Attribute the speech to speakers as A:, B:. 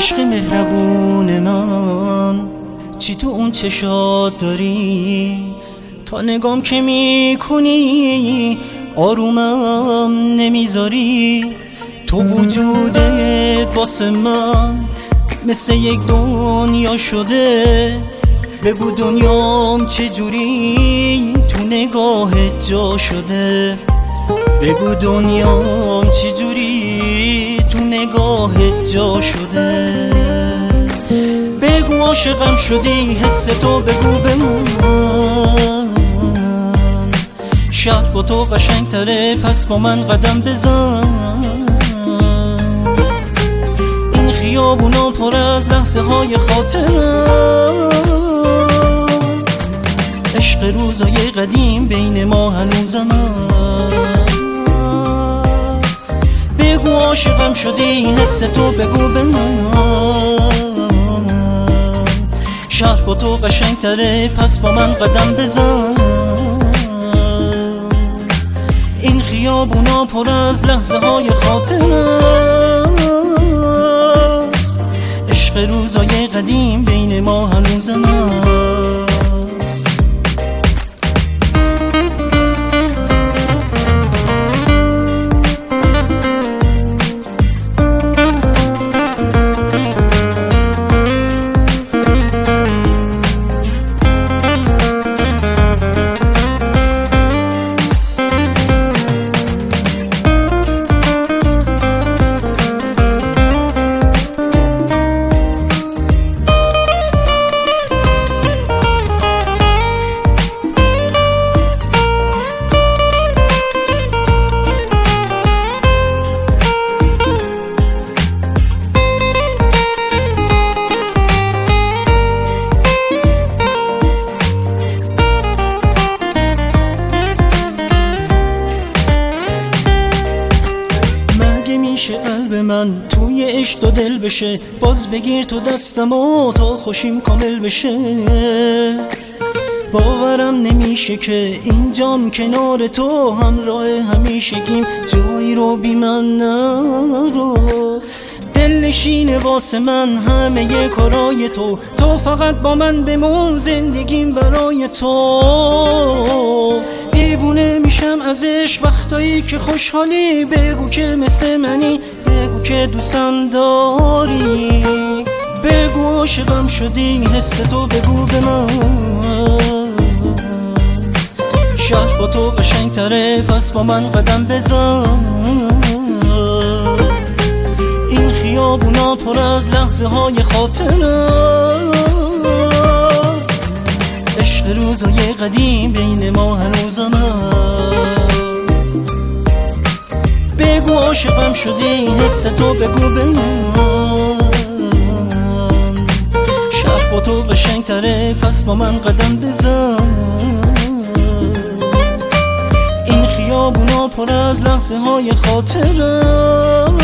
A: عشق مهربون من، چی تو اون چشات داری؟ تا نگام که میکنی آرومم نمیذاری. تو وجودت واسه من مثل یک دنیا شده. بگو دنیام چجوری تو نگاهت جا شده. بگو دنیام چجوری تو نگاهت جا شده. بگو عاشقم شدی، حس تو بگو به من. شهر با تو قشنگ تره، پس با من قدم بزن. این خیابونا پر از لحظه های خاطرم. عشق روزای قدیم بین ما هنوزم. بگو عاشقم شدی، حس تو بگو به من. شهر با تو قشنگ تره، پس با من قدم بزن. این خیابونا پر از لحظه های خاطرم. عشق روزای قدیم بین ما هنوزم. قلب من توی عشق و دل بشه، باز بگیر تو دستم و تا خوشیم کامل بشه. باورم نمیشه که اینجام کنار تو، همراه همیشگیم جایی رو بی من نرو. دل نشینه واسه من همه کارای تو، تو فقط با من بمون زندگیم برای تو. دیوونه میشم از عشق وقتایی که خوشحالی. بگو که مثل منی، بگو که دوستم داری. بگو عاشقم شدی، حس تو بگو به من. شهر با تو قشنگ تره، پس با من قدم بزن. این خیابونا پر از لحظه های خاطرم. عشق روزای قدیم بین ما هنوزم. بگو عاشقم شدی، حس تو بگو به من. شهر با تو قشنگ تره، پس با من قدم بزن. این خیابونا پر از لحظه های خاطرم.